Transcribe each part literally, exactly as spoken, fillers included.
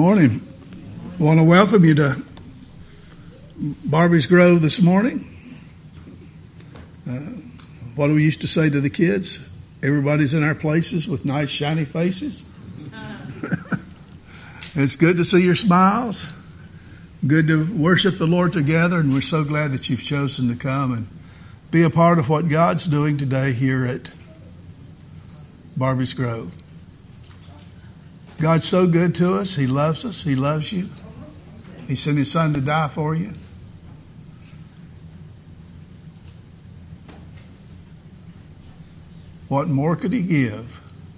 morning. I want to welcome you to Barbie's Grove this morning. Uh, what do we used to say to the kids? Everybody's in our places with nice shiny faces. It's good to see your smiles. Good to worship the Lord together, and we're so glad that you've chosen to come and be a part of what God's doing today here at Barbie's Grove. God's so good to us. He loves us. He loves you. He sent His Son to die for you. What more could He give?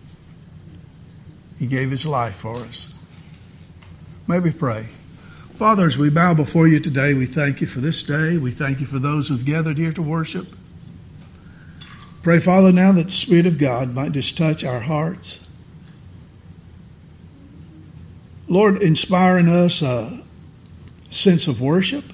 He gave His life for us. May we pray. Father, as we bow before you today, we thank you for this day. We thank you for those who've gathered here to worship. Pray, Father, now that the Spirit of God might just touch our hearts. Lord, inspire in us a sense of worship.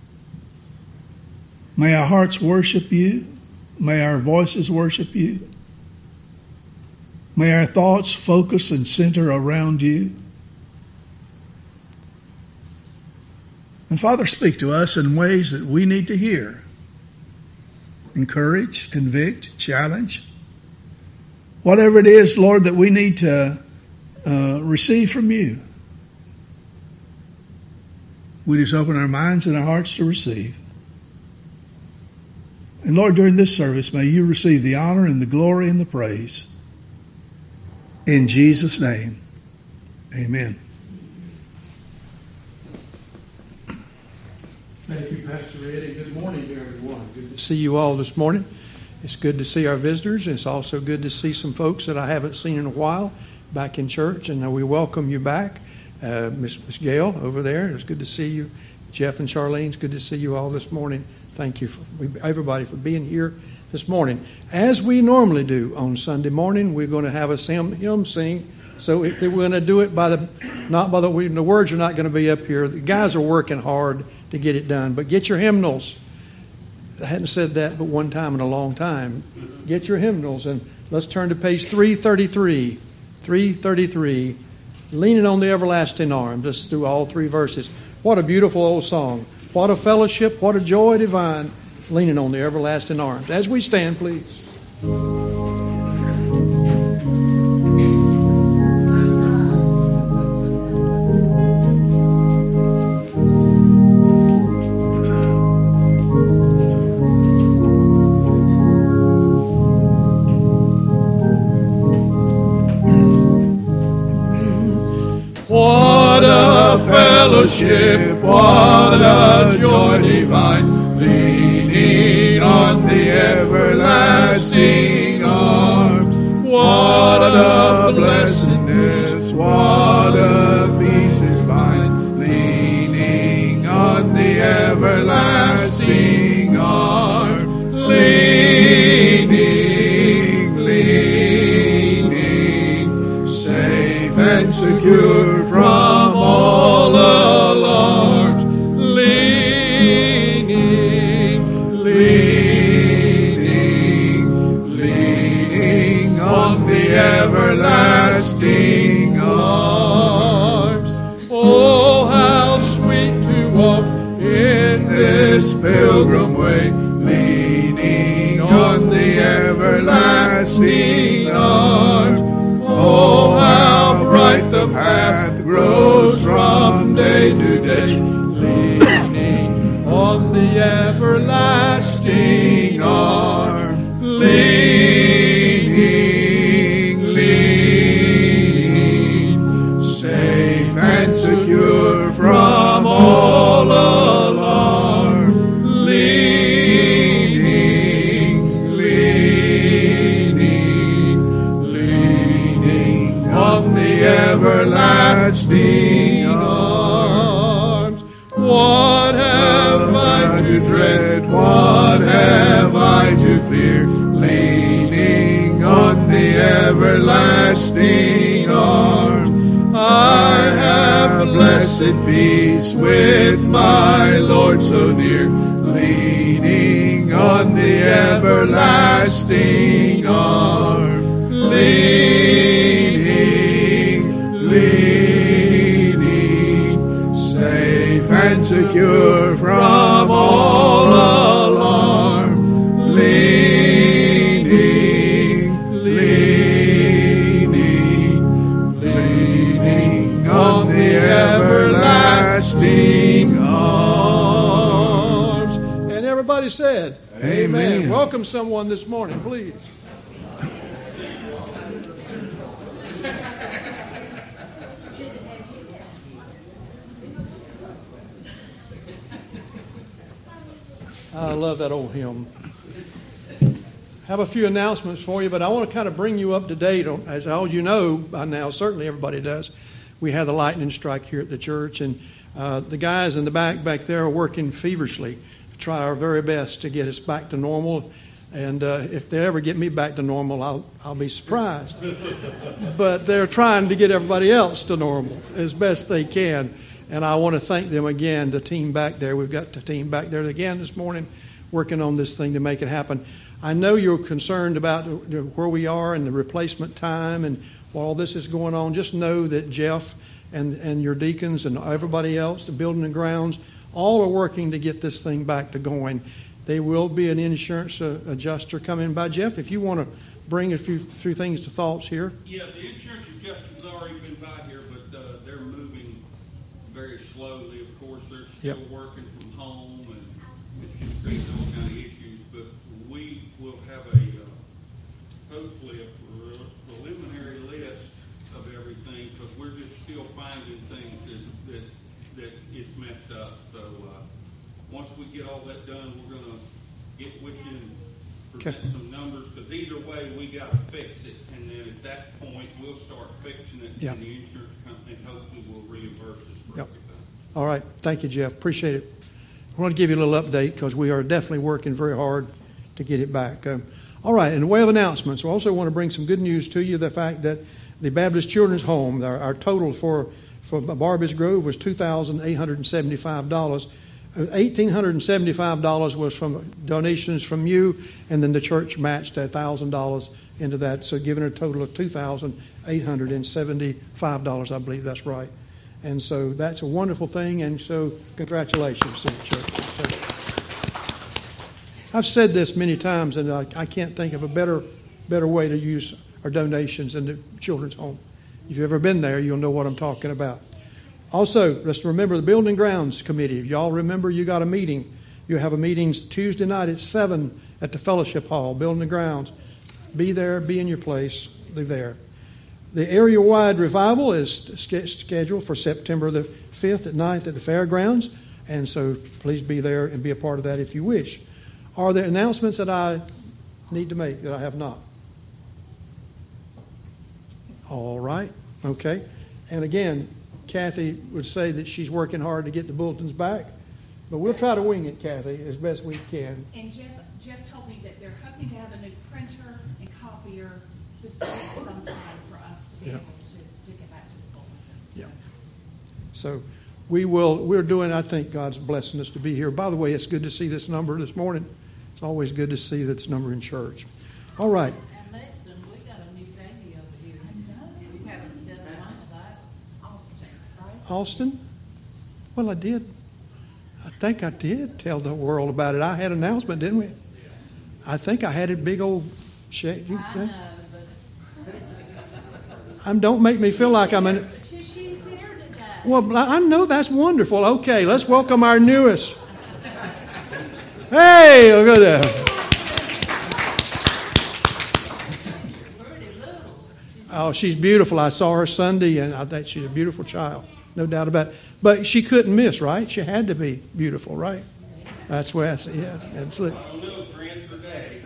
May our hearts worship you. May our voices worship you. May our thoughts focus and center around you. And Father, speak to us in ways that we need to hear. Encourage, convict, challenge. Whatever it is, Lord, that we need to uh, receive from you. We just open our minds and our hearts to receive. And Lord, during this service, may you receive the honor and the glory and the praise. In Jesus' name, amen. Thank you, Pastor Eddie. Good morning to everyone. Good to see you all this morning. It's good to see our visitors. It's also good to see some folks that I haven't seen in a while back in church, and we welcome you back. Uh, Miss Miss Gail over there, it's good to see you. Jeff and Charlene, it's good to see you all this morning. Thank you, for everybody, for being here this morning. As we normally do on Sunday morning, we're going to have a hymn, hymn sing. So if we're going to do it by the, not by the, we, the words are not going to be up here. The guys are working hard to get it done. But get your hymnals. I hadn't said that but one time in a long time. Get your hymnals, and let's turn to page three thirty-three. three thirty-three. Leaning on the everlasting arm, just through all three verses. What a beautiful old song. What a fellowship, what a joy divine, leaning on the everlasting arms. As we stand, please. What a fellowship, what a joy divine, leaning on the everlasting arms. What a blessedness, what a peace is mine, leaning on the everlasting arms. Leaning, leaning, safe and secure from all alarms, leaning, leaning, leaning on the everlasting arms. Oh, how sweet to walk in this pilgrim way, leaning on the everlasting arms. Oh, how bright the path grows from day to day, leaning on the everlasting arm. Leaning, leaning, safe and secure from all alarm. Leaning, leaning, leaning on the everlasting arms. What have I to dread? What have I to fear? Leaning on the everlasting arms. I have blessed peace with my Lord so near, leaning on the everlasting arm. Leaning, leaning, secure from all alarm, leaning, leaning, leaning on the everlasting arms. And everybody said, Amen. Amen. Welcome someone this morning, please. I love that old hymn. Have a few announcements for you, but I want to kind of bring you up to date. On, as all you know by now, certainly everybody does, we had the lightning strike here at the church, and uh, the guys in the back back there are working feverishly to try our very best to get us back to normal. And uh, if they ever get me back to normal, I'll I'll be surprised. But they're trying to get everybody else to normal as best they can. And I want to thank them again, the team back there. We've got the team back there again this morning working on this thing to make it happen. I know you're concerned about where we are and the replacement time and while all this is going on. Just know that Jeff and, and your deacons and everybody else, the building and grounds, all are working to get this thing back to going. There will be an insurance uh, adjuster coming by. Jeff, if you want to bring a few, few things to thoughts here. Yeah, the insurance adjuster's already been by here, but uh, they're moving very slowly. Of course, they're still Yep. working from home, and it's just creating all kind of issues. But we will have a uh, hopefully a pre- preliminary list of everything, because we're just still finding things that that that it's messed up. So uh, once we get all that done, we're going to get with you and present Okay. some numbers. Because either way, we got to fix it, and then at that point, we'll start fixing it, Yep. and the insurance company hopefully will reimburse us for Yep. everything. All right. Thank you, Jeff. Appreciate it. I want to give you a little update because we are definitely working very hard to get it back. Um, all right. In the way of announcements, I also want to bring some good news to you. The fact that the Baptist Children's Home, our, our total for, for Barbers Grove was two thousand eight hundred seventy-five dollars. one thousand eight hundred seventy-five dollars was from donations from you, and then the church matched one thousand dollars into that, so giving a total of two thousand eight hundred seventy-five dollars, I believe that's right. And so that's a wonderful thing, and so congratulations to the church. So, I've said this many times, and I, I can't think of a better better way to use our donations in the children's home. If you've ever been there, you'll know what I'm talking about. Also, let's remember the Building Grounds Committee. If y'all remember, you got a meeting. You have a meeting Tuesday night at seven at the Fellowship Hall, Building Grounds. Be there, be in your place, be there. The area-wide revival is scheduled for September the fifth at ninth at the fairgrounds, and so please be there and be a part of that if you wish. Are there announcements that I need to make that I have not? All right, okay. And again, Kathy would say that she's working hard to get the bulletins back, but we'll try to wing it, Kathy, as best we can. And Jeff, Jeff told me that they're hoping to have a new printer and copier this week sometime for us to be Yeah. able to, to get back to the bulletin. Yeah. So we will, we're doing, I think God's blessing us to be here. By the way, it's good to see this number this morning. It's always good to see this number in church. All right. And listen, we got a new baby over here. I know. We haven't said a line about it. Austin, right? Austin? Well, I did. I think I did tell the world about it. I had an announcement, didn't we? I think I had a big old shake. You I think? know, but I'm, don't make me feel like I'm an. she, she's here today. Well, I know that's wonderful. Okay, let's welcome our newest. Hey, look at that. Oh, she's beautiful. I saw her Sunday, and I think she's a beautiful child. No doubt about it. But she couldn't miss, right? She had to be beautiful, right? That's where I see it. Yeah, absolutely. I don't know, friends for day.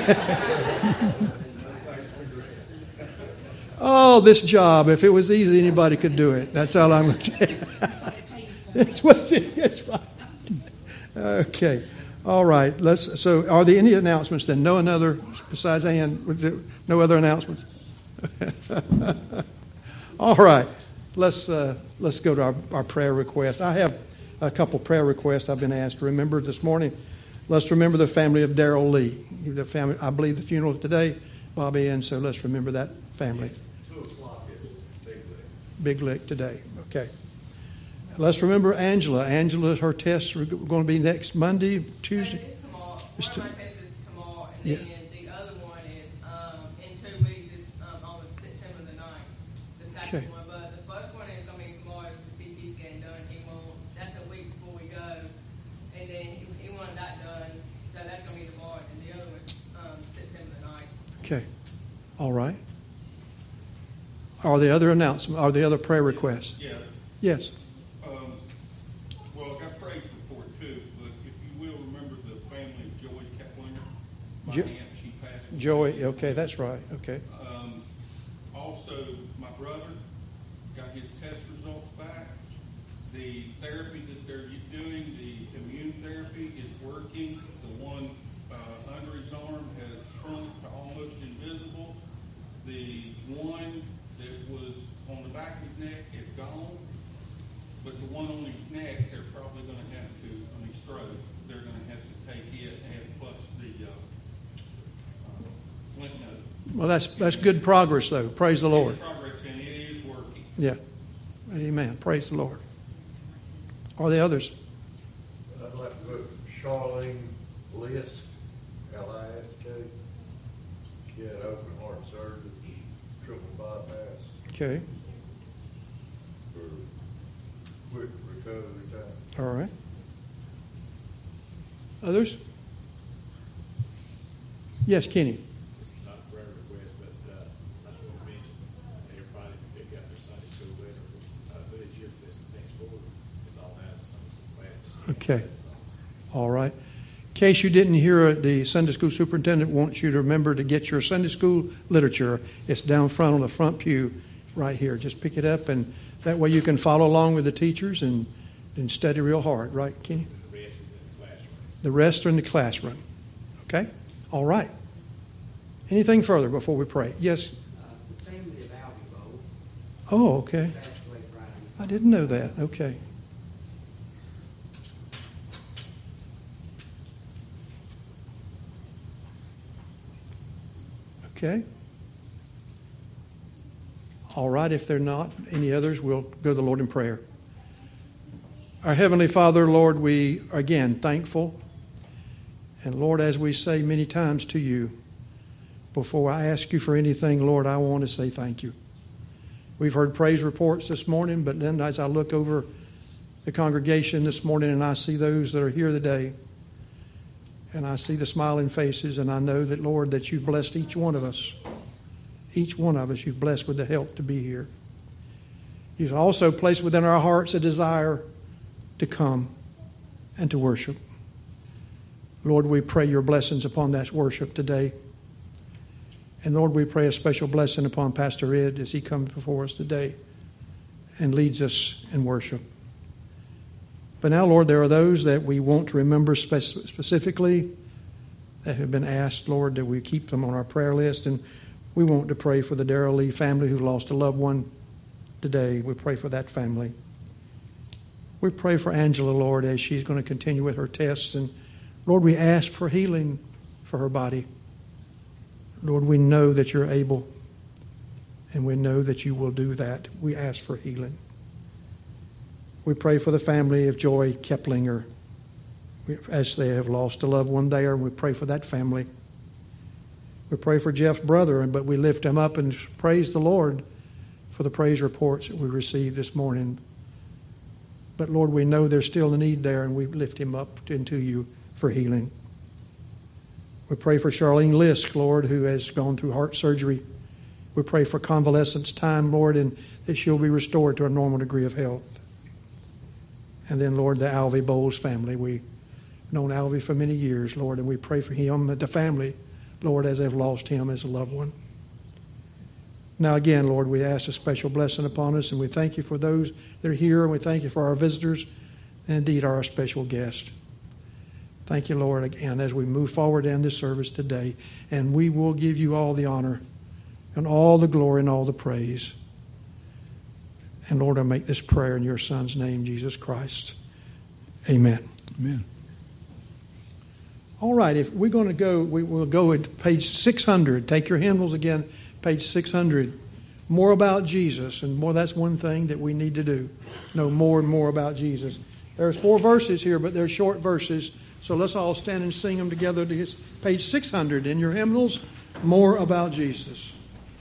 Oh, this job. If it was easy, anybody could do it. That's all I'm going to tell you. That's what she, that's right. Okay. All right. Let's. So, are there any announcements then? No another besides Ann. Was there no other announcements? All right. Let's uh, let's go to our, our prayer requests. I have a couple prayer requests I've been asked to remember this morning. Let's remember the family of Darrell Lee. The family. I believe the funeral today, Bobby, and so let's remember that family. Two o'clock at Big Lick. Big Lick today. Okay. Let's remember Angela. Angela, her tests are going to be next Monday, Tuesday. It's tomorrow. It's One to- of my tests is tomorrow, and Yeah. then the other one is um, in two weeks. Is um, on September the ninth. The second Okay. one, but the first one is going to be tomorrow. Is the C T scan done? He won't. That's a week before we go, and then he, he wanted that done, so that's going to be tomorrow. And the other one's um, September the ninth. Okay. All right. Are there other announcements? Are there other prayer requests? Yeah. Yes. Um, well, I got praise report too, but if you will remember the family of Joey Keplinger, my Jo- aunt, she passed away. Joey, okay, that's right. Okay. Um, also, my brother got his test results back. The therapy that they're doing, the immune therapy, is working. The one uh, under his arm has shrunk to almost invisible. The one that was on the back of his neck is gone. But the one on his neck, they're probably going to have to, on his throat, they're going to have to take it and plus the uh, uh, lymph node. Well, that's that's good progress, though. Praise the Lord. Progress, and it is working. Yeah. Amen. Praise the Lord. Are there others? I'd like to put Charlene Lisk, L I S K. She had open heart surgery, triple bypass Okay. for quick recovery time. All right. Others? Yes, Kenny. This is not a prayer request, but uh, I just want to mention everybody can pick up their Sunday school letter. Uh, but this year, this next forward, it's all out of Sunday school classes. Okay. All right. In case you didn't hear it, the Sunday school superintendent wants you to remember to get your Sunday school literature. It's down front on the front pew right here. Just pick it up, and that way you can follow along with the teachers and, and study real hard. Right, Kenny? The rest is in the classroom. The rest are in the classroom. Okay? All right. Anything further before we pray? Yes? Uh, the family of Albie Bowl Oh, okay. passed away Friday. I didn't know that. Okay. Okay. All right. If there are not any others, we'll go to the Lord in prayer. Our Heavenly Father, Lord, we are again thankful. And Lord, as we say many times to you, before I ask you for anything, Lord, I want to say thank you. We've heard praise reports this morning, but then as I look over the congregation this morning and I see those that are here today, and I see the smiling faces, and I know that, Lord, that you've blessed each one of us. Each one of us you've blessed with the health to be here. You've also placed within our hearts a desire to come and to worship. Lord, we pray your blessings upon that worship today. And Lord, we pray a special blessing upon Pastor Ed as he comes before us today and leads us in worship. But now, Lord, there are those that we want to remember spe- specifically that have been asked, Lord, that we keep them on our prayer list. And we want to pray for the Darrell Lee family who lost a loved one today. We pray for that family. We pray for Angela, Lord, as she's going to continue with her tests. And Lord, we ask for healing for her body. Lord, we know that you're able, and we know that you will do that. We ask for healing. We pray for the family of Joy Keplinger as they have lost a loved one there, and we pray for that family. We pray for Jeff's brother, but we lift him up and praise the Lord for the praise reports that we received this morning. But Lord, we know there's still a need there, and we lift him up into you for healing. We pray for Charlene Lisk, Lord, who has gone through heart surgery. We pray for convalescence time, Lord, and that she'll be restored to a normal degree of health. And then, Lord, the Alvy Bowles family. We've known Alvy for many years, Lord, and we pray for him and the family, Lord, as they've lost him as a loved one. Now, again, Lord, we ask a special blessing upon us, and we thank you for those that are here, and we thank you for our visitors, and indeed our special guests. Thank you, Lord, again, as we move forward in this service today, and we will give you all the honor and all the glory and all the praise. And Lord, I make this prayer in your Son's name, Jesus Christ. Amen. Amen. All right, if we're going to go, we will go at page six hundred. Take your hymnals again, page six hundred. more about Jesus, and more, that's one thing that we need to do, know more and more about Jesus. There's four verses here, but they're short verses, so let's all stand and sing them together to page six hundred in your hymnals, More About Jesus.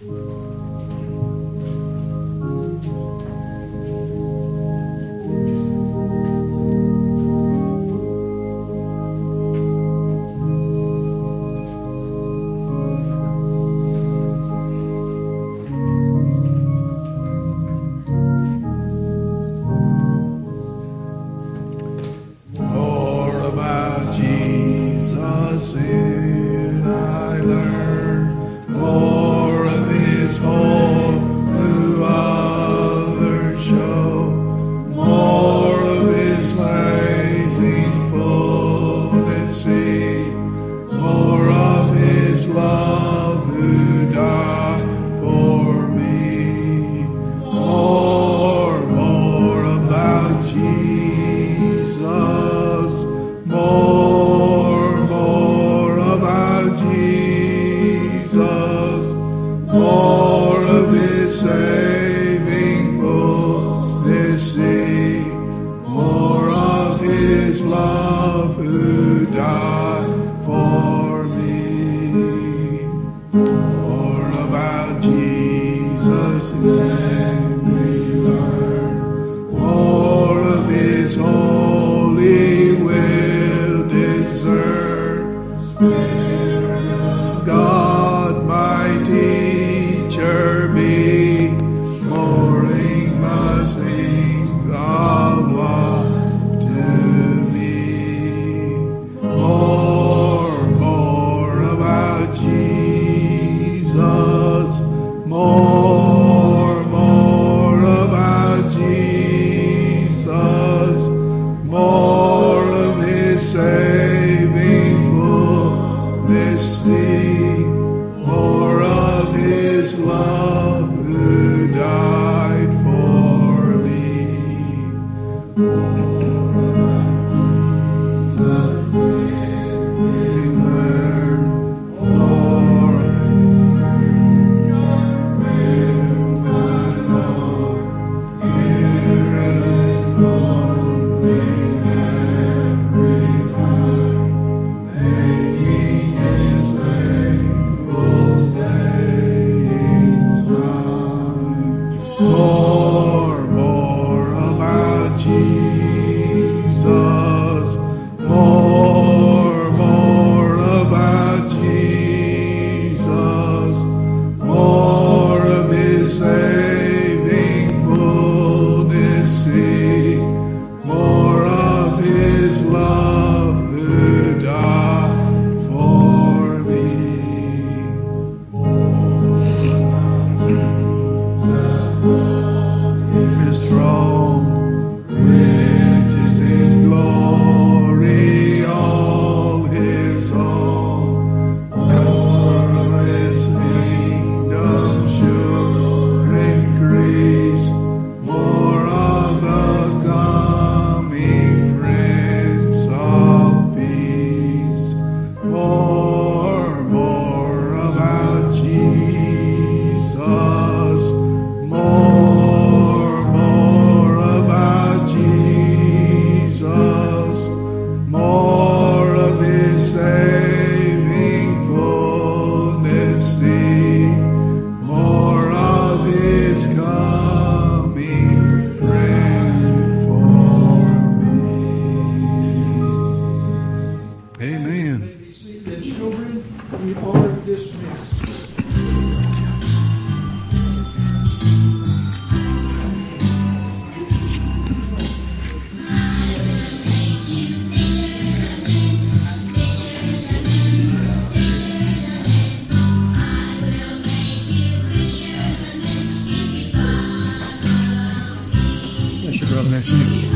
Bless you.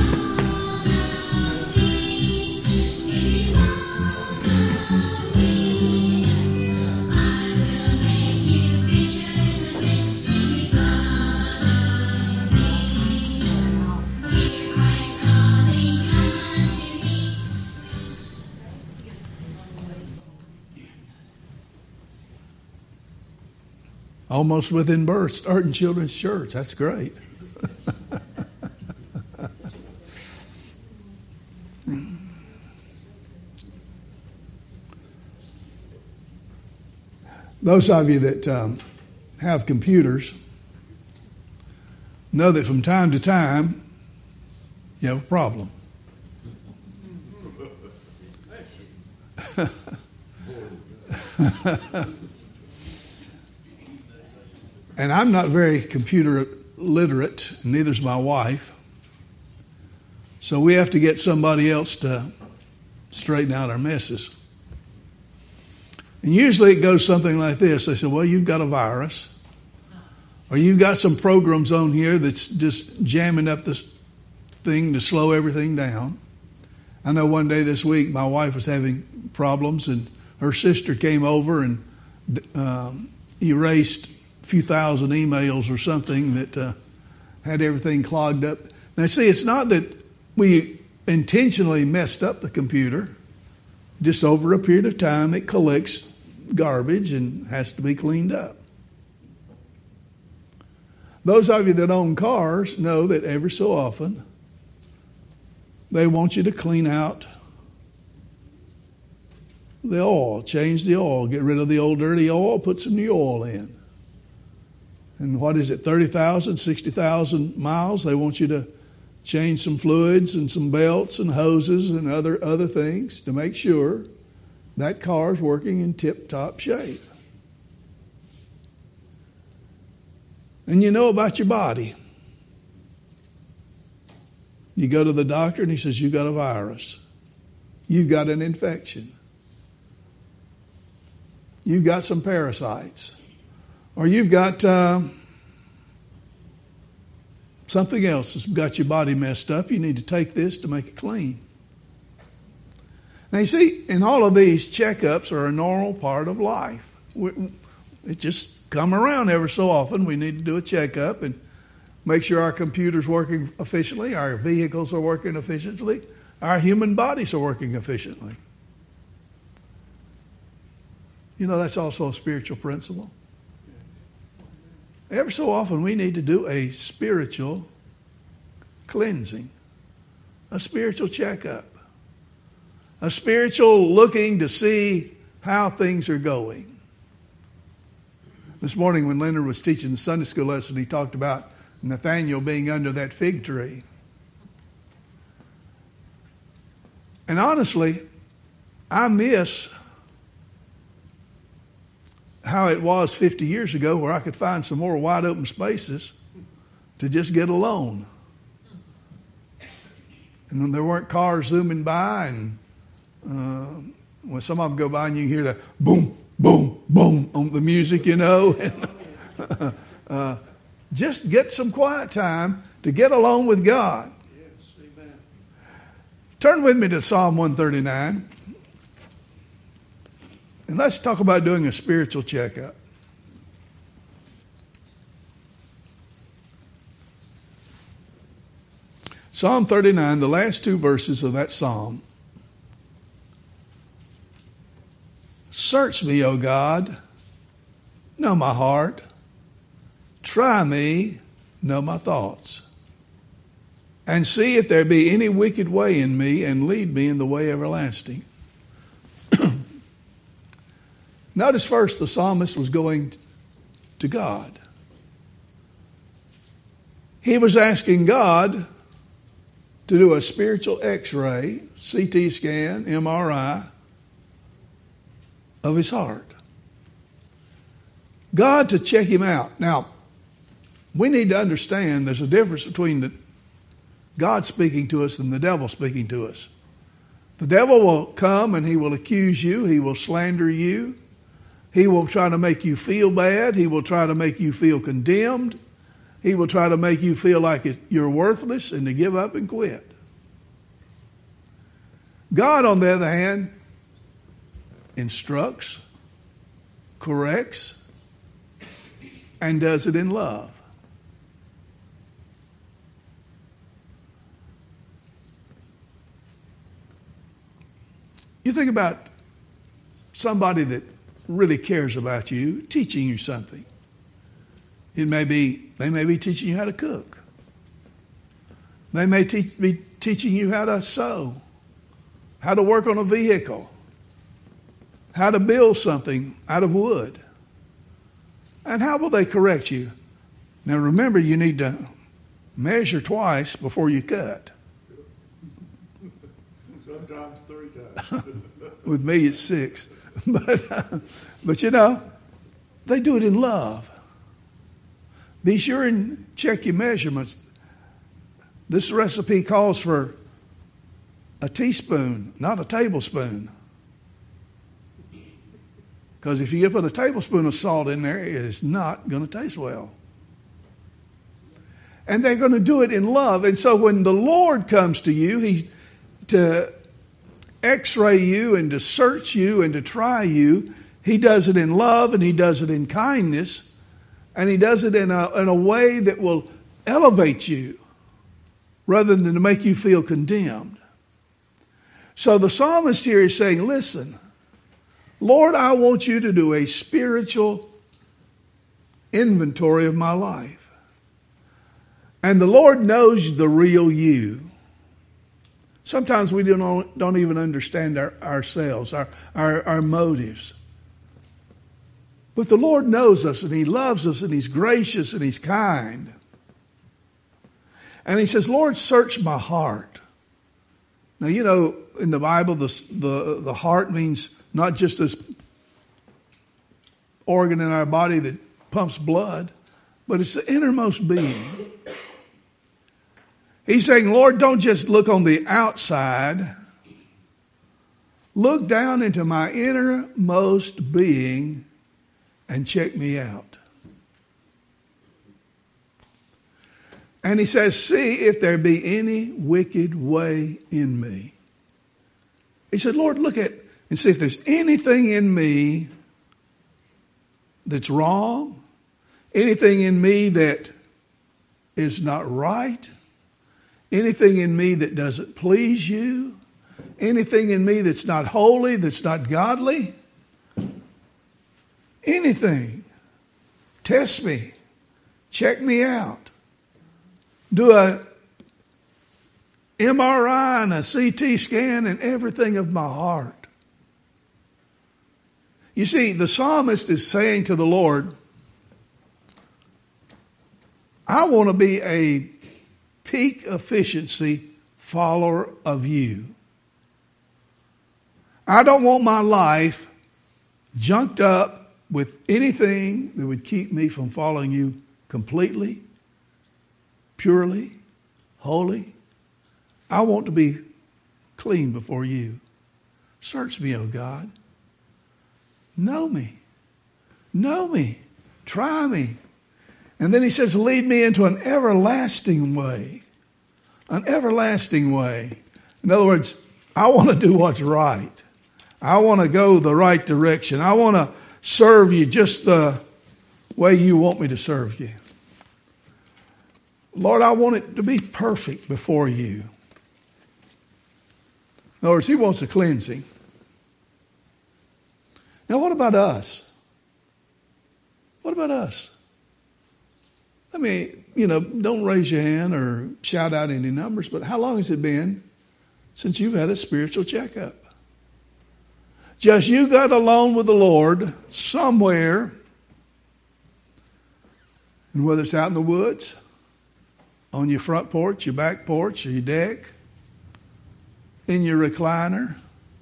Almost within birth, starting children's church. That's great. Those of you that um, have computers know that from time to time you have a problem. And I'm not very computer literate, and neither is my wife. So we have to get somebody else to straighten out our messes. And usually it goes something like this. They say, well, you've got a virus. Or you've got some programs on here that's just jamming up this thing to slow everything down. I know one day this week my wife was having problems, and her sister came over and um, erased a few thousand emails or something that uh, had everything clogged up. Now, see, it's not that we intentionally messed up the computer. Just over a period of time, it collects garbage and has to be cleaned up. Those of you that own cars know that every so often they want you to clean out the oil, change the oil, get rid of the old dirty oil, put some new oil in. And what is it, thirty thousand, sixty thousand miles? They want you to change some fluids and some belts and hoses and other, other things to make sure that car is working in tip-top shape. And you know about your body. You go to the doctor and he says, you've got a virus. You've got an infection. You've got some parasites. Or you've got uh, something else that's got your body messed up. You need to take this to make it clean. Now you see, in all of these, checkups are a normal part of life. It just come around every so often. We need to do a checkup and make sure our computer's working efficiently, our vehicles are working efficiently, our human bodies are working efficiently. You know, that's also a spiritual principle. Every so often we need to do a spiritual cleansing, a spiritual checkup, a spiritual looking to see how things are going. This morning when Leonard was teaching the Sunday school lesson, he talked about Nathaniel being under that fig tree. And honestly, I miss how it was fifty years ago where I could find some more wide open spaces to just get alone. And when there weren't cars zooming by, and uh, when some of them go by and you hear the boom, boom, boom on the music, you know. And, uh, just get some quiet time to get alone with God. Yes, amen. Turn with me to Psalm one thirty-nine. And let's talk about doing a spiritual checkup. Psalm thirty-nine, the last two verses of that psalm. Search me, O God, know my heart. Try me, know my thoughts. And see if there be any wicked way in me, and lead me in the way everlasting. Notice first the psalmist was going to God. He was asking God to do a spiritual x-ray, C T scan, M R I of his heart. God to check him out. Now, we need to understand there's a difference between the God speaking to us and the devil speaking to us. The devil will come and he will accuse you. He will slander you. He will try to make you feel bad. He will try to make you feel condemned. He will try to make you feel like you're worthless and to give up and quit. God, on the other hand, instructs, corrects, and does it in love. You think about somebody that really cares about you, teaching you something. It may be, they may be teaching you how to cook. They may teach, be teaching you how to sew, how to work on a vehicle, how to build something out of wood. And how will they correct you? Now remember, you need to measure twice before you cut. Sometimes three times. With me, it's six. But, uh, but you know, they do it in love. Be sure and check your measurements. This recipe calls for a teaspoon, not a tablespoon. Because if you put a tablespoon of salt in there, it is not going to taste well. And they're going to do it in love. And so when the Lord comes to you, He's to x-ray you and to search you and to try you. He does it in love and He does it in kindness. And He does it in a, in a way that will elevate you rather than to make you feel condemned. So the psalmist here is saying, listen, Lord, I want you to do a spiritual inventory of my life. And the Lord knows the real you. Sometimes we don't, don't even understand our, ourselves, our, our, our motives. But the Lord knows us, and He loves us, and He's gracious, and He's kind. And He says, Lord, search my heart. Now, you know, in the Bible, the, the, the heart means not just this organ in our body that pumps blood, but it's the innermost being. He's saying, Lord, don't just look on the outside. Look down into my innermost being and check me out. And He says, see if there be any wicked way in me. He said, Lord, look at and see if there's anything in me that's wrong, anything in me that is not right, anything in me that doesn't please you, anything in me that's not holy, that's not godly, anything. Test me. Check me out. Do a M R I and a C T scan and everything of my heart. You see, the psalmist is saying to the Lord, I want to be a peak efficiency follower of you. I don't want my life junked up with anything that would keep me from following you completely, purely, holy. I want to be clean before you. Search me, O God. Know me. Know me. Try me. And then He says, lead me into an everlasting way. An everlasting way. In other words, I want to do what's right. I want to go the right direction. I want to serve you just the way you want me to serve you. Lord, I want it to be perfect before you. In other words, He wants a cleansing. Now, what about us? What about us? I mean, you know, don't raise your hand or shout out any numbers, but how long has it been since you've had a spiritual checkup? Just you got alone with the Lord somewhere, and whether it's out in the woods, on your front porch, your back porch, or your deck, in your recliner.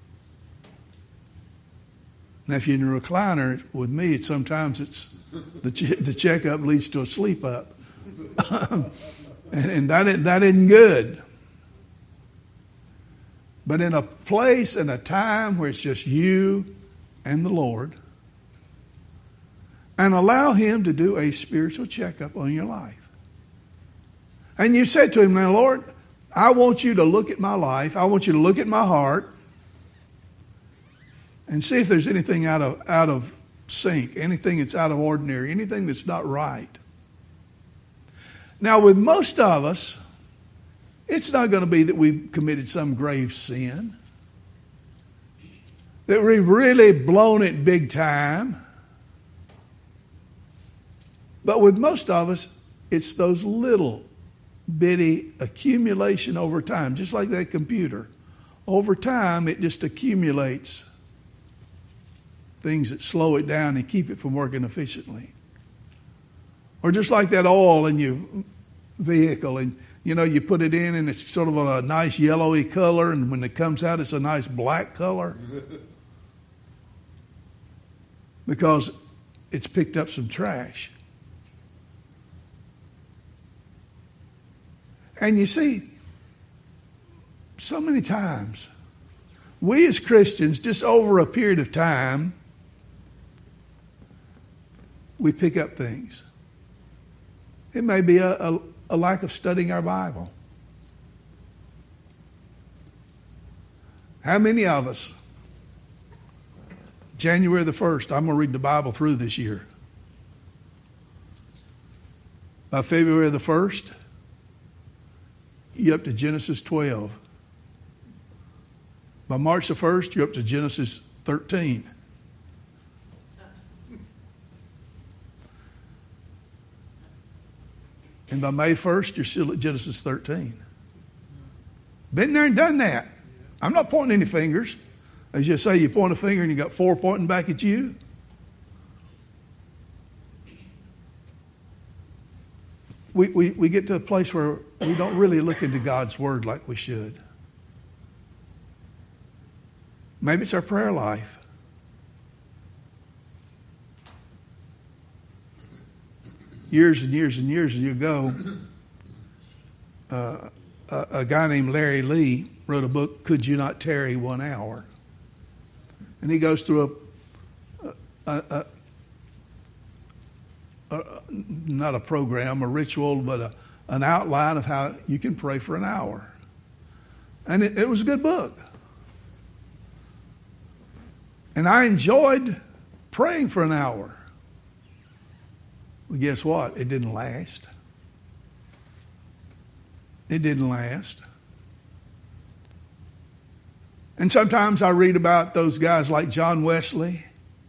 Now, if you're in a recliner, with me, it's sometimes it's the ch- the checkup leads to a sleep up, and, and that is, that isn't good. But in a place and a time where it's just you and the Lord, and allow Him to do a spiritual checkup on your life. And you said to Him, now, Lord, I want you to look at my life. I want you to look at my heart and see if there's anything out of out of sync, anything that's out of ordinary, anything that's not right. Now, with most of us, it's not going to be that we've committed some grave sin, that we've really blown it big time. But with most of us, it's those little bitty accumulation over time, just like that computer. Over time, it just accumulates things that slow it down and keep it from working efficiently. Or just like that oil in your vehicle, and you know, you put it in and it's sort of a nice yellowy color, and when it comes out, it's a nice black color. Because it's picked up some trash. And you see, so many times, we as Christians, just over a period of time, we pick up things. It may be a, a, a lack of studying our Bible. How many of us, January the first, I'm going to read the Bible through this year. By February the first, you're up to Genesis twelve. By March the first, you're up to Genesis thirteen. And by May first, you're still at Genesis thirteen. Been there and done that. I'm not pointing any fingers. As you say, you point a finger and you got four pointing back at you. We, we, we get to a place where we don't really look into God's Word like we should. Maybe it's our prayer life. Years and years and years ago, uh, a, a guy named Larry Lee wrote a book, Could You Not Tarry One Hour? And he goes through a, a, a, a, a not a program, a ritual, but a, an outline of how you can pray for an hour. And it, it was a good book. And I enjoyed praying for an hour. Well, guess what? It didn't last. It didn't last. And sometimes I read about those guys like John Wesley.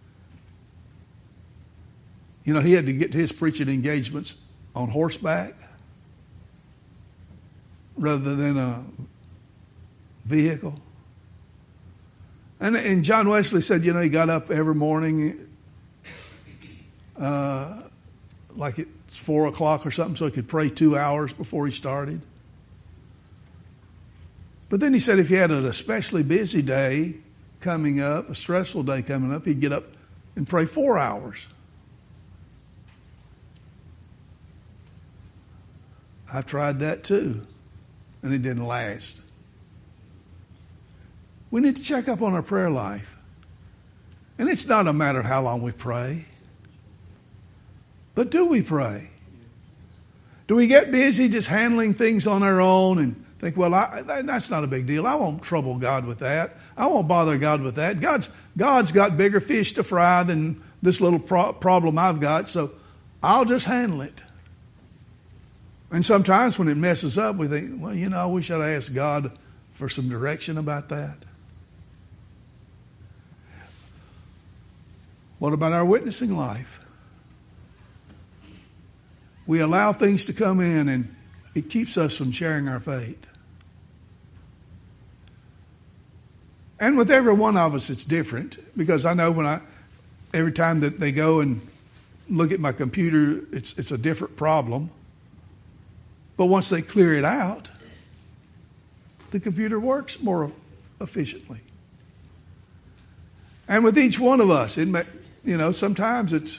You know, he had to get to his preaching engagements on horseback rather than a vehicle. And, and John Wesley said, you know, he got up every morning uh, like it's four o'clock or something so he could pray two hours before he started. But then he said if he had an especially busy day coming up, a stressful day coming up, he'd get up and pray four hours. I've tried that too, and it didn't last. We need to check up on our prayer life. And it's not a matter of how long we pray. But do we pray? Do we get busy just handling things on our own and think, well, I, that's not a big deal. I won't trouble God with that. I won't bother God with that. God's, God's got bigger fish to fry than this little pro- problem I've got, so I'll just handle it. And sometimes when it messes up, we think, well, you know, we should ask God for some direction about that. What about our witnessing life? We allow things to come in and it keeps us from sharing our faith. And with every one of us, it's different. Because I know when I, every time that they go and look at my computer, it's it's a different problem. But once they clear it out, the computer works more efficiently. And with each one of us, it may, you know, sometimes it's,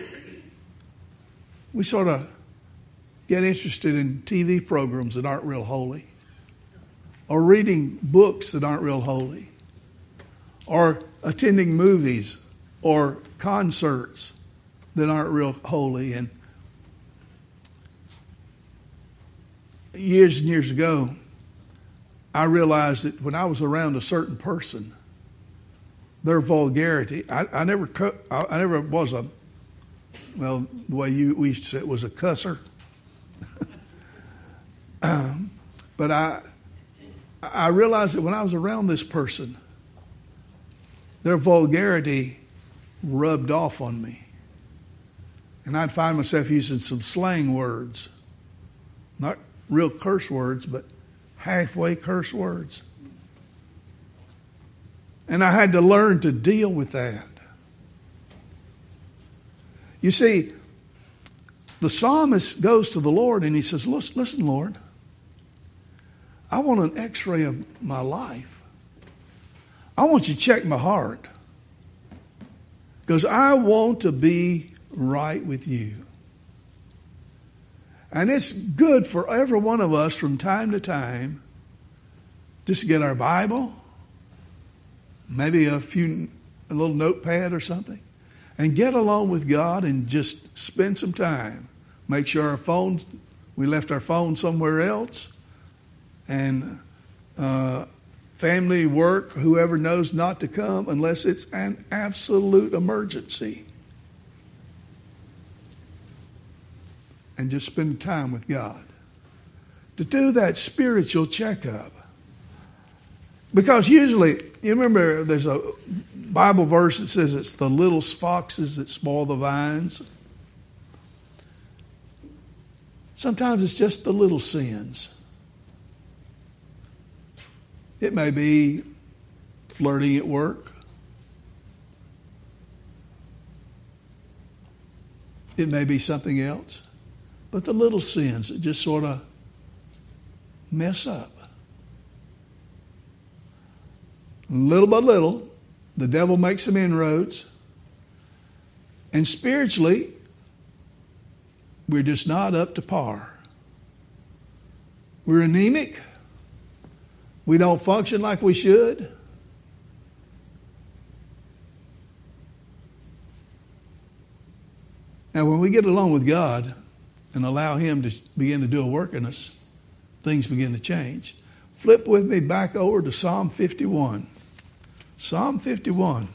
we sort of get interested in T V programs that aren't real holy, or reading books that aren't real holy, or attending movies or concerts that aren't real holy. And years and years ago, I realized that when I was around a certain person, their vulgarity, I, I never, I, I never was a, well, the way you we used to say it was a cusser. um, but I, I realized that when I was around this person, their vulgarity rubbed off on me. And I'd find myself using some slang words. Not real curse words, but halfway curse words. And I had to learn to deal with that. You see, the psalmist goes to the Lord and he says, listen, listen, Lord, I want an x-ray of my life. I want you to check my heart. Because I want to be right with you. And it's good for every one of us from time to time just to get our Bible, maybe a few, a little notepad or something, and get along with God and just spend some time. Make sure our phones, we left our phone somewhere else, and uh, family, work, whoever knows not to come unless it's an absolute emergency. And just spend time with God. To do that spiritual checkup. Because usually, you remember there's a Bible verse that says it's the little foxes that spoil the vines. Sometimes it's just the little sins. It may be flirting at work. It may be something else. But the little sins that just sort of mess up. Little by little, the devil makes some inroads. And spiritually, we're just not up to par. We're anemic. We don't function like we should. Now, when we get along with God and allow Him to begin to do a work in us, things begin to change. Flip with me back over to Psalm fifty-one. Psalm fifty-one.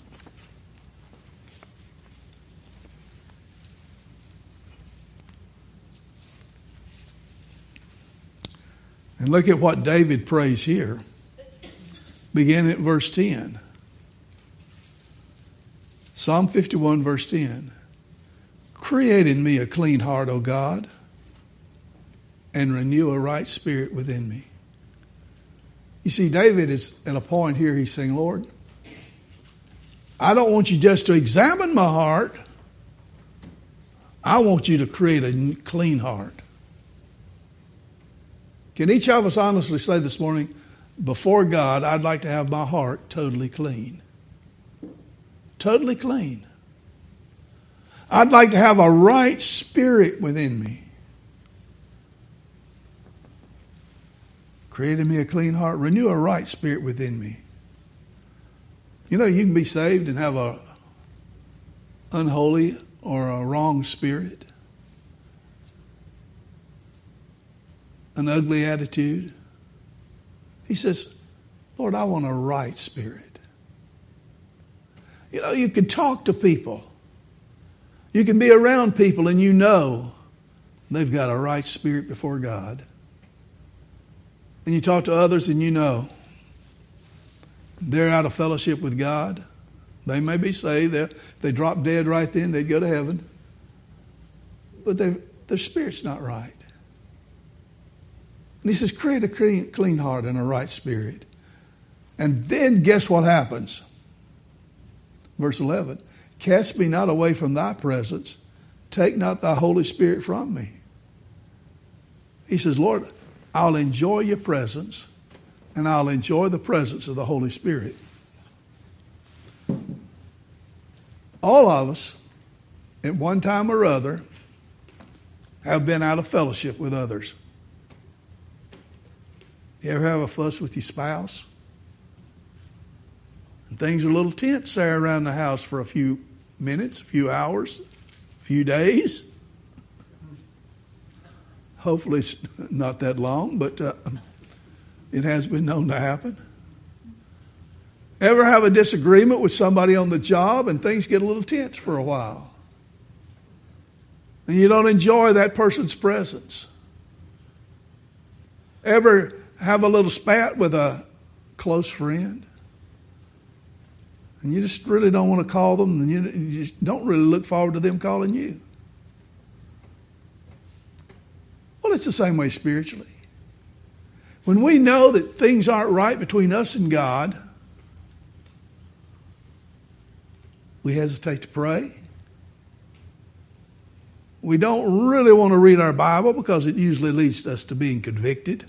And look at what David prays here. Beginning at verse ten. Psalm fifty-one, verse ten. Create in me a clean heart, O God, and renew a right spirit within me. You see, David is at a point here, he's saying, Lord, I don't want you just to examine my heart. I want you to create a clean heart. Can each of us honestly say this morning, before God, I'd like to have my heart totally clean. Totally clean. I'd like to have a right spirit within me. Create in me a clean heart. Renew a right spirit within me. You know, you can be saved and have a unholy or a wrong spirit. An ugly attitude. He says, Lord, I want a right spirit. You know, you can talk to people. You can be around people and you know they've got a right spirit before God. And you talk to others and you know they're out of fellowship with God. They may be saved. They're, if they drop dead right then, they'd go to heaven. But their spirit's not right. And he says, create a clean, clean heart and a right spirit. And then guess what happens? Verse eleven. Cast me not away from thy presence. Take not thy Holy Spirit from me. He says, Lord, I'll enjoy your presence and I'll enjoy the presence of the Holy Spirit. All of us, at one time or other, have been out of fellowship with others. You ever have a fuss with your spouse? And things are a little tense there around the house for a few minutes, a few hours, a few days. Hopefully it's not that long, but uh, it has been known to happen. Ever have a disagreement with somebody on the job and things get a little tense for a while? And you don't enjoy that person's presence. Ever have a little spat with a close friend? And you just really don't want to call them, and you, you just don't really look forward to them calling you. Well, it's the same way spiritually. When we know that things aren't right between us and God, we hesitate to pray. We don't really want to read our Bible because it usually leads us to being convicted.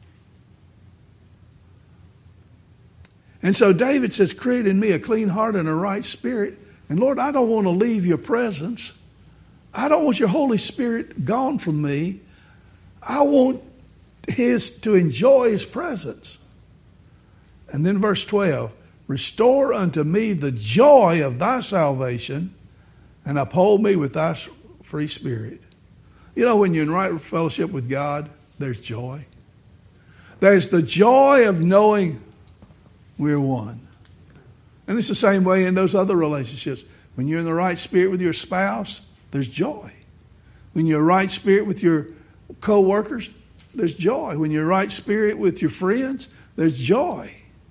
And so David says, create in me a clean heart and a right spirit. And Lord, I don't want to leave your presence. I don't want your Holy Spirit gone from me. I want his to enjoy his presence. And then verse twelve, restore unto me the joy of thy salvation and uphold me with thy free spirit. You know, when you're in right fellowship with God, there's joy. There's the joy of knowing we're one. And it's the same way in those other relationships. When you're in the right spirit with your spouse, there's joy. When you're in the right spirit with your co-workers, there's joy. When you're in the right spirit with your friends, there's joy.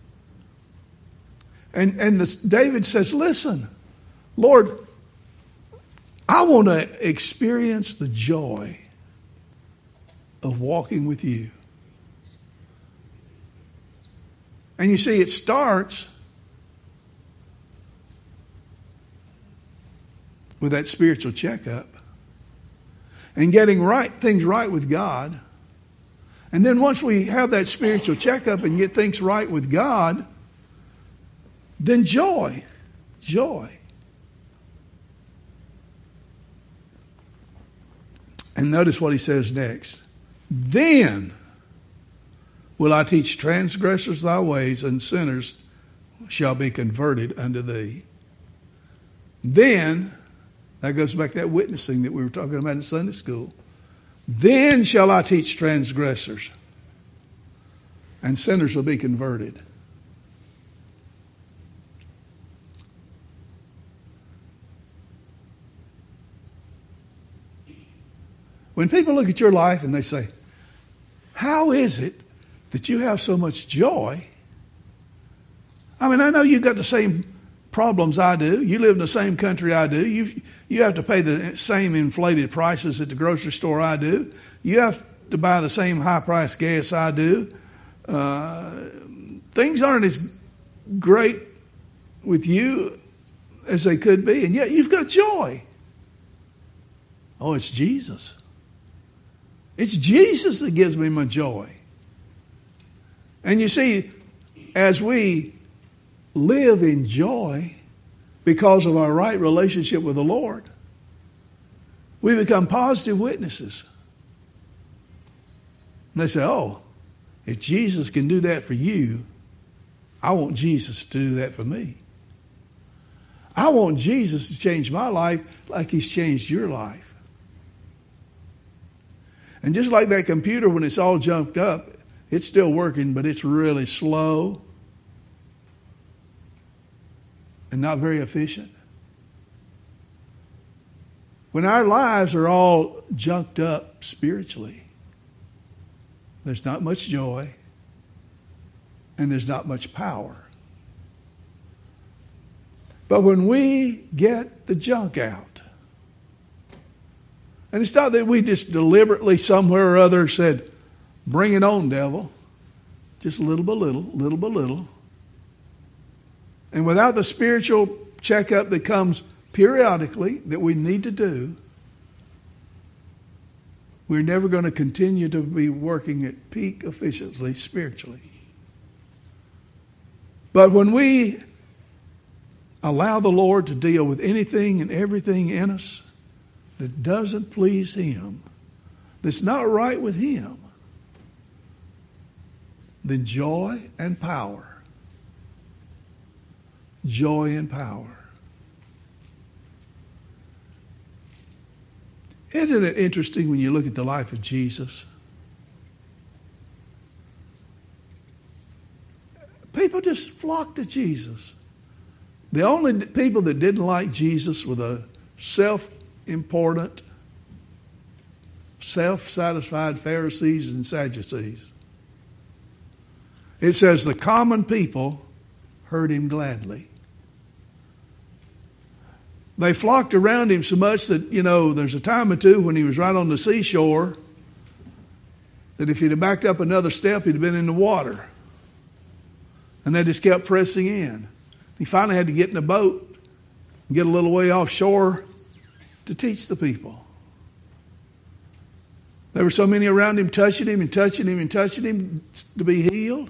And, and this, David says, listen, Lord, I want to experience the joy of walking with you. And you see, it starts with that spiritual checkup and getting right things right with God. And then once we have that spiritual checkup and get things right with God, then joy, joy. And notice what he says next. Then will I teach transgressors thy ways, and sinners shall be converted unto thee. Then, that goes back to that witnessing that we were talking about in Sunday school. Then shall I teach transgressors, and sinners will be converted. When people look at your life and they say, how is it that you have so much joy? I mean, I know you've got the same problems I do. You live in the same country I do. You you have to pay the same inflated prices at the grocery store I do. You have to buy the same high-priced gas I do. Uh, things aren't as great with you as they could be, and yet you've got joy. Oh, it's Jesus. It's Jesus that gives me my joy. And you see, as we live in joy because of our right relationship with the Lord, we become positive witnesses. And they say, oh, if Jesus can do that for you, I want Jesus to do that for me. I want Jesus to change my life like he's changed your life. And just like that computer, when it's all junked up, it's still working, but it's really slow and not very efficient. When our lives are all junked up spiritually, there's not much joy and there's not much power. But when we get the junk out, and it's not that we just deliberately somewhere or other said, bring it on, devil. Just little by little, little by little. And without the spiritual checkup that comes periodically that we need to do, we're never going to continue to be working at peak efficiency spiritually. But when we allow the Lord to deal with anything and everything in us that doesn't please him, that's not right with him, then joy and power. Joy and power. Isn't it interesting when you look at the life of Jesus? People just flocked to Jesus. The only people that didn't like Jesus were the self-important, self-satisfied Pharisees and Sadducees. It says the common people heard him gladly. They flocked around him so much that, you know, there's a time or two when he was right on the seashore that if he'd have backed up another step, he'd have been in the water. And they just kept pressing in. He finally had to get in a boat and get a little way offshore to teach the people. There were so many around him touching him and touching him and touching him to be healed.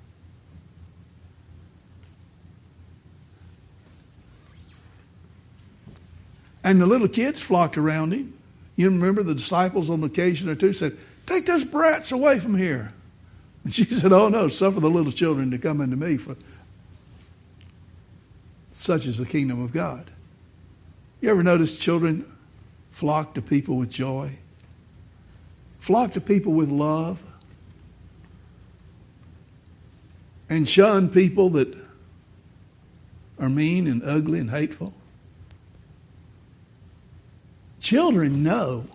And the little kids flocked around him. You remember the disciples on occasion or two said, "Take those brats away from here." And she said, "Oh no, suffer the little children to come unto me, for such is the kingdom of God." You ever notice children flock to people with joy? Flock to people with love? And shun people that are mean and ugly and hateful? Children know.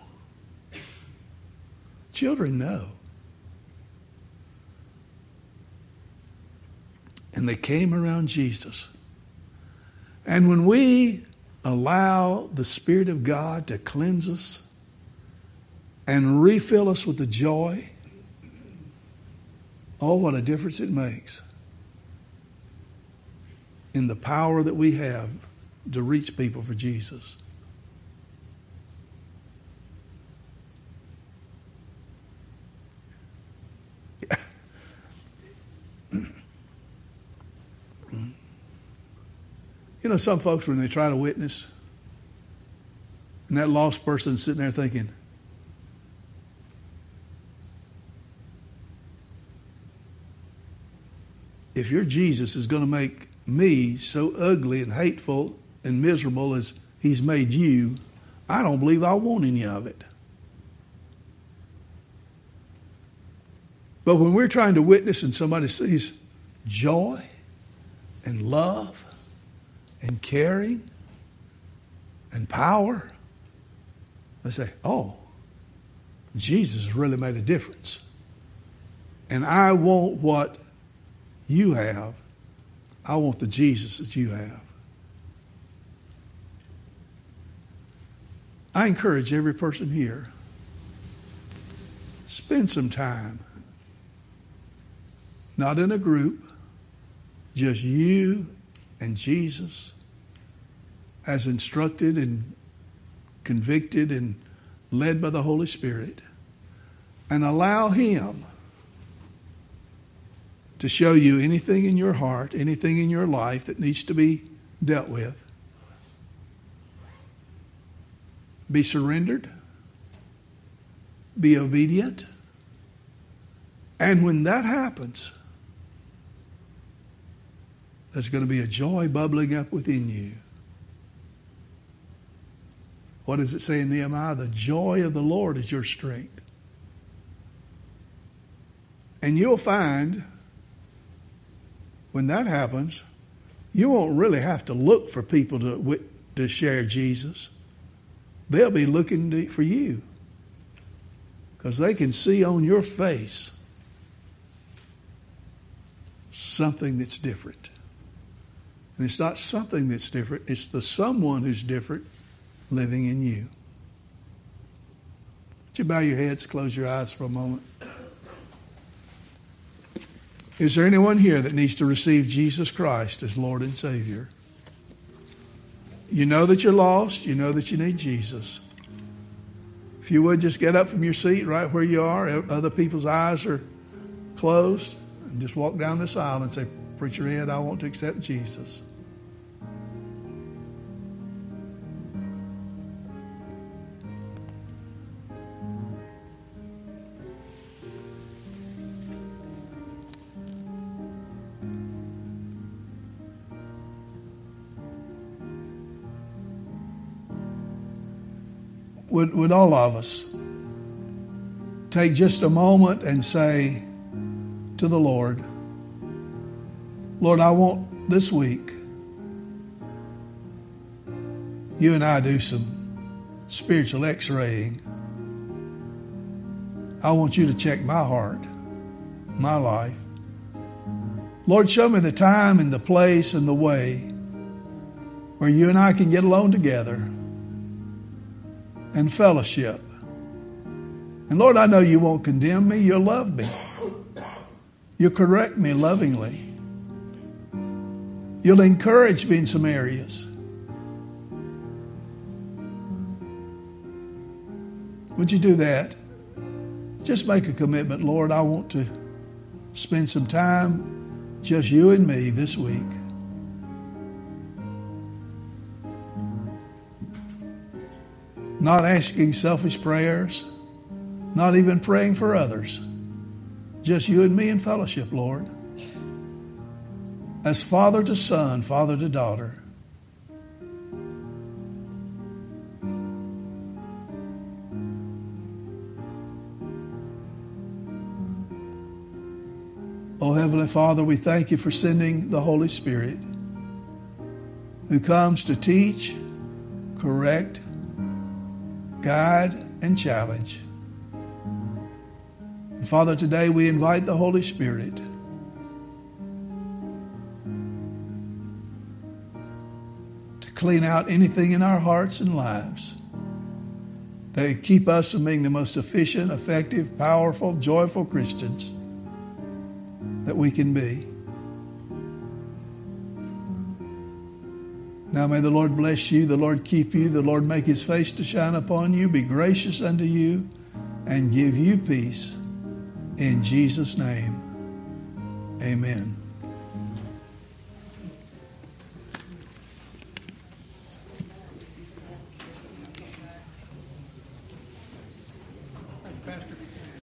Children know. And they came around Jesus. And when we allow the Spirit of God to cleanse us and refill us with the joy, oh, what a difference it makes in the power that we have to reach people for Jesus. You know, some folks, when they try to witness, and that lost person's sitting there thinking, if your Jesus is going to make me so ugly and hateful and miserable as he's made you, I don't believe I want any of it. But when we're trying to witness and somebody sees joy and love and caring and power, they say, "Oh, Jesus has really made a difference. And I want what you have. I want the Jesus that you have." I encourage every person here, spend some time, not in a group, just you and Jesus, as instructed and convicted and led by the Holy Spirit, and allow Him to show you anything in your heart, anything in your life that needs to be dealt with. Be surrendered. Be obedient. And when that happens, there's going to be a joy bubbling up within you. What does it say in Nehemiah? The joy of the Lord is your strength. And you'll find, when that happens, you won't really have to look for people to, to share Jesus. They'll be looking to, for you. Because they can see on your face something that's different. And it's not something that's different. It's the someone who's different living in you. Would you bow your heads, close your eyes for a moment? Is there anyone here that needs to receive Jesus Christ as Lord and Savior? You know that you're lost. You know that you need Jesus. If you would just get up from your seat right where you are. Other people's eyes are closed. And just walk down this aisle and say, "Preacher Ed, I want to accept Jesus." Would, would all of us take just a moment and say to the Lord, "Lord, I want this week you and I do some spiritual x-raying. I want you to check my heart, my life. Lord, show me the time and the place and the way where you and I can get alone together and fellowship And Lord, I know you won't condemn me. You'll love me. You'll correct me lovingly. You'll encourage me in some areas. Would you do that? Just make a commitment. Lord, I want to spend some time, just you and me, this week. Not asking selfish prayers, not even praying for others. Just you and me in fellowship, Lord. As father to son, father to daughter. Oh, Heavenly Father, we thank you for sending the Holy Spirit who comes to teach, correct, guide, and challenge. And Father, today we invite the Holy Spirit to clean out anything in our hearts and lives that keep us from being the most efficient, effective, powerful, joyful Christians that we can be. Now may the Lord bless you, the Lord keep you, the Lord make his face to shine upon you, be gracious unto you, and give you peace. In Jesus' name, amen. Pastor.